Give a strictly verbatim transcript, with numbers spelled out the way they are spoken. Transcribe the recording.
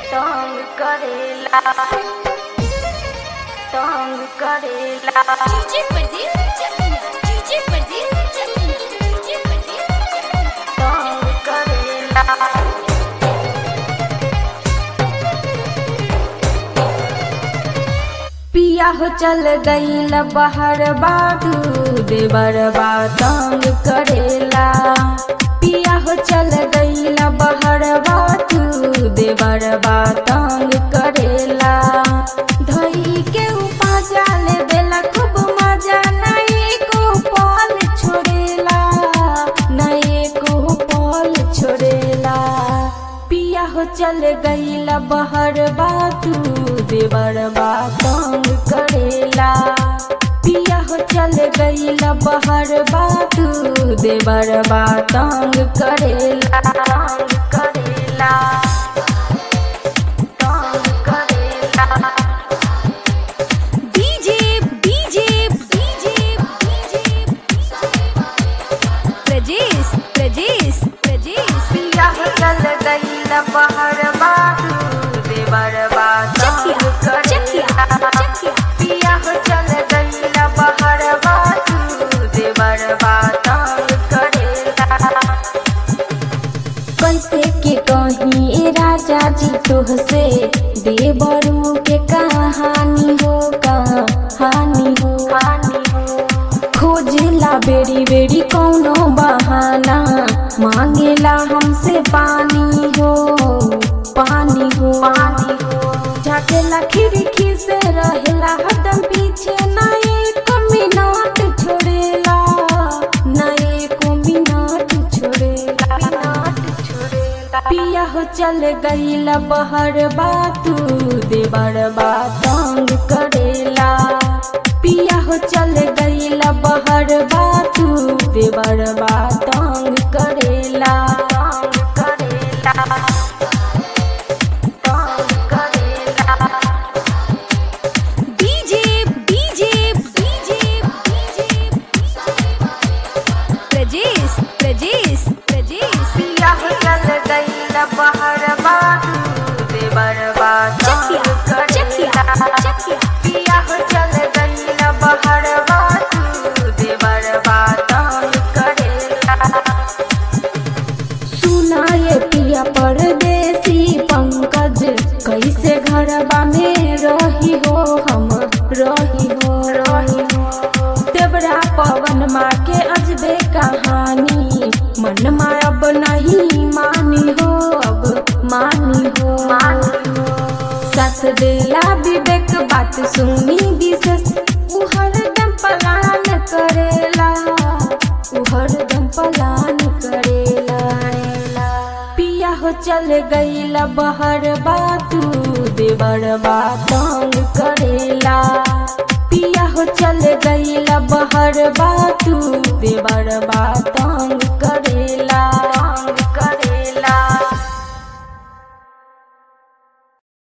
तंग करेला तंग करेला डीजे परदेस चकिया डीजे परदेस चकिया डीजे परदेस तंग करेला पिया हो चल गईल बाहर बादू देवर बा तंग करेला पिया हो चल गईल बाहर बादू देवर बा तंग करेला धई के उपाजा ले बेला खूब मजा नहीं को पल छोड़ेला नहीं को पल छोड़ेला पिया हो चल गईल बाहर बादू देवर बा तंग करेला पिया हो चल गईल बाहर बादू देवर बा तंग करेला तंग करेला तंग करेला DJ DJ DJ DJ Prajesh Prajesh Prajesh पिया हो चल गईल बाहर बादू देवर बा तंग चकिया करेला चकिया पिया हो चल गईल बाहर बादू देवर बा तंग करेला कैसे के कहीं राजा जी तुहसे देवरू के कहानी हो कहानी हो कहानी हो खोजला बेरी बेरी कौनो बहाना मांगेला हमसे पानी हो पानी हो पानी हो झाकेला खिड़की से रहेला हरदम पीछे ना एक मिनट छोड़ेला ना एक मिनट छोड़ेला मिनट छोड़ेला पिया हो चल गईल बाहर बातू देवर बा तंग करेला पिया हो चल गईल बाहर बातू देवर बा तंग करेला तंग करेला तंग करेला DJ DJ DJ DJ Prajesh Prajesh Prajesh पिया हो चल गईल बाहर बातू देवर बा तंग चकिया करेला चकिया पिया हो चल गईल बाहर बातू देवर बा तंग करेला सुनाए पिया परदेसी पंकज कैसे घरबा में रही हो हम रही हो रही हो देवरा पवन माँ के अजबे कहानी मन माँ अब नहीं मानी हो अब मानी हो मानी हो साथ देला विवेक बात सुनी विशेष उ हरदम पलान करेला उ हरदम पलान करेला पिया हो चल गईल बाहर बातू देवर बा तंग करेला पिया हो चल गईल बाहर बातू देवर बा तंग